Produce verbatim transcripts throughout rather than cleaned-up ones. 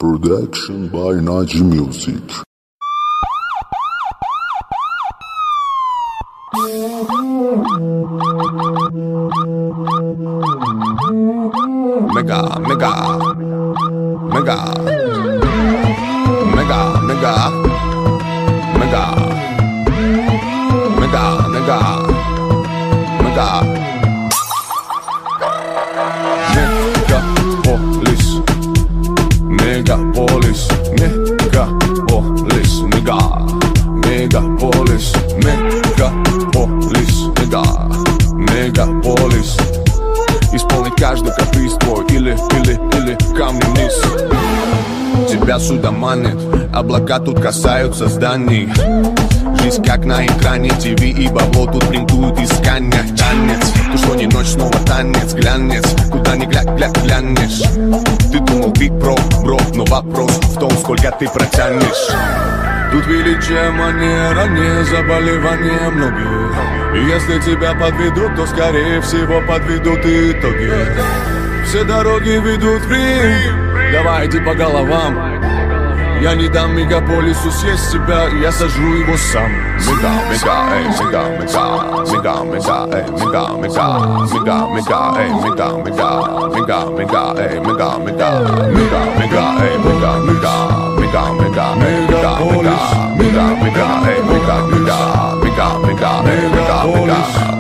Production by Naji Music. Mega, mega, mega, mega, mega, mega, mega, mega, mega. Megapolis, megapolis, mega, megapolis, мегаполис, мега, мегаполис. Исполнить каждый каприз твой или, или, или камни вниз. Тебя сюда манит, облака тут касаются зданий. Жизнь как на экране, ТВ и бабло тут принтуют искания. Танец, то что не ночь, снова танец, глянец. Куда ни глядь, глядь, глянешь. Ты думал биг про, бро, но вопрос в том, сколько ты протянешь. Тут величие манера, не заболевание многих. И если тебя подведут, то скорее всего подведут и итоги. Все дороги ведут в Рим, давайте по головам. Я не дам мегаполису съесть себя, я сожру его сам. Мега, мега, эй, мега, мега, мега, мега, эй, мега, мега, мега, мега, эй, мега, мега, мега, мега, эй, мега, мега, мега, мега, эй, мега, мега, мега, мега, мега, мега, мега, мега, эй, мега, мега, мега, мега, эй, мега, мега.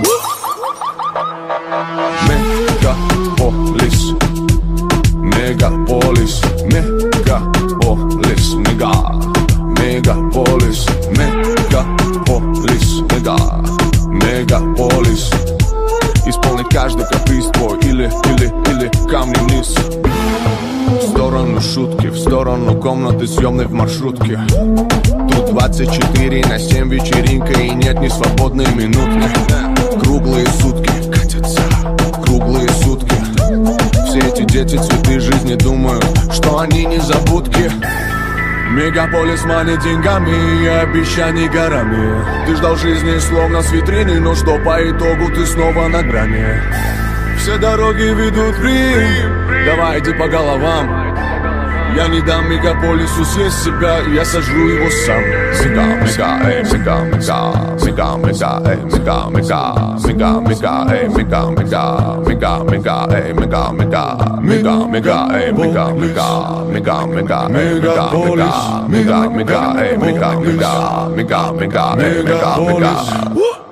Мегаполис, мегаполис, мегаполис, мега, мегаполис, мегаполис, мега, мегаполис. Исполнить каждый каприз твой или, или, или камни вниз. В сторону шутки, в сторону комнаты съемной в маршрутке. Тут двадцать четыре на семь вечеринка и нет ни свободной минутки. Круглые сутки катятся, круглые сутки. Все эти дети цветы жизни думают, что они незабудки. Мегаполис манит деньгами и обещаний горами. Ты ждал жизни словно с витрины, но что по итогу ты снова на грани. Все дороги ведут в Рим, давайте по головам. Я не дам мегаполису съесть себя, я сожру его сам. Мега, мега, эй, мега, мега, мега, мега, эй, мега, мега, мега, мега, эй, мега, мега, мега, мега, эй, мега, мега, мега, мега, эй, мега, мега, мега, мега, мега, мега, мега, мега, эй, мега, мега, мега, мега, эй, мега, мега.